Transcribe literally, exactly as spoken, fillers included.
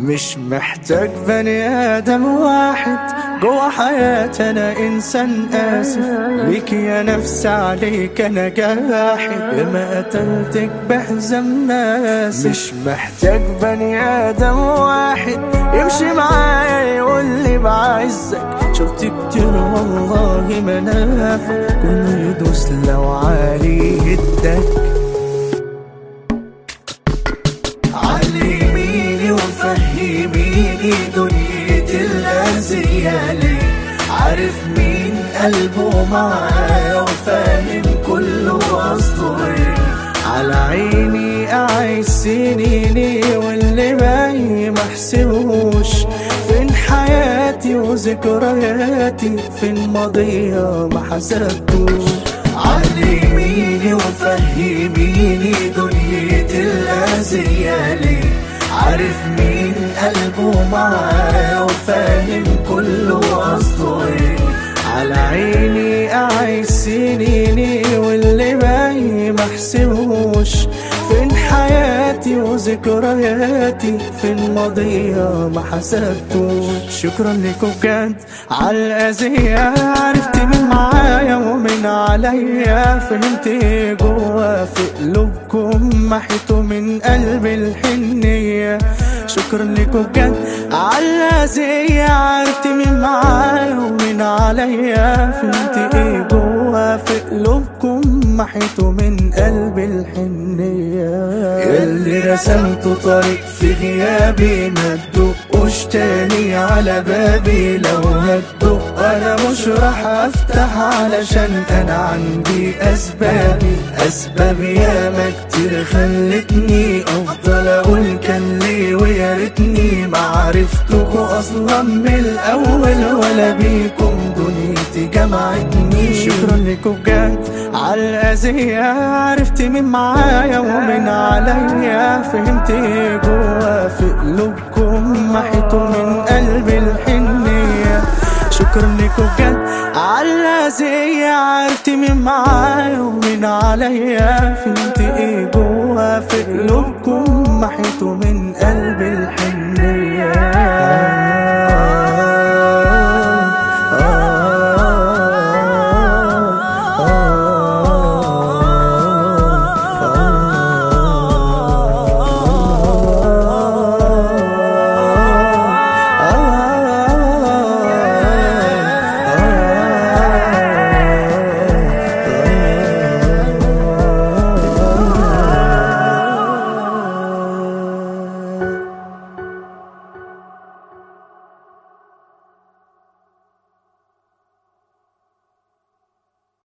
مش محتاج بني آدم واحد جوا حياتي، أنا إنسان آسف ليك يا نفس، عليك أنا جاحد ما قتلتك بحزام ناسف. مش محتاج بني آدم واحد يمشي معايا يقولي بعزك، شفت كتير والله منافق كله يدوس لو عالي يدك. علميني وفهميني دنيتي اللازيالي، عارف مين قلبه معايا وفاهم كله قصده ايه. على عيني أعيش سنيني واللي باقي محسبوش، فين حياتي وذكرياتي فين ماضيها ما حسبتوش. علميني وفهميني دنيتي اللازيالي، عارف مين قلبه معايا وفاهم كله قصده ايه. على عيني أعيش سنيني واللي باقي محسبوش، فين حياتي وذكرياتي فين ماضيها ما حسبتوش. شكرا لكم بجد على الأذية، عرفت مين معايا ومين عليا، فهمت ايه جوا في قلوبكم محيته من قلب الحنية. شكرا لكم بجد على الأذية، عرفت مين معايا ومين عليا، فهمت ايه جوا في قلوبكم محيته من قلب الحنية. ياللي رسمتوا طريق في غيابي ما تدقوش تاني على بابي، لو هتدق انا مش راح افتح علشان انا عندي اسبابي. اسبابي ياما كتير خلتني افضل اقول كان ليه ويا ريتني ما عرفتكوا اصلا من الاول، ولا بيكم دنيتي جمعتني. شكرا لكم بجد على الأذية، عرفت مين معايا ومين عليا، فهمت ايه جوا في قلوبكم محيته من قلب الحنية. شكرا لكم بجد على الأذية، عرفت مين معايا ومين عليا، فهمت ايه جوا في قلوبكم محيته من قلب الحنية.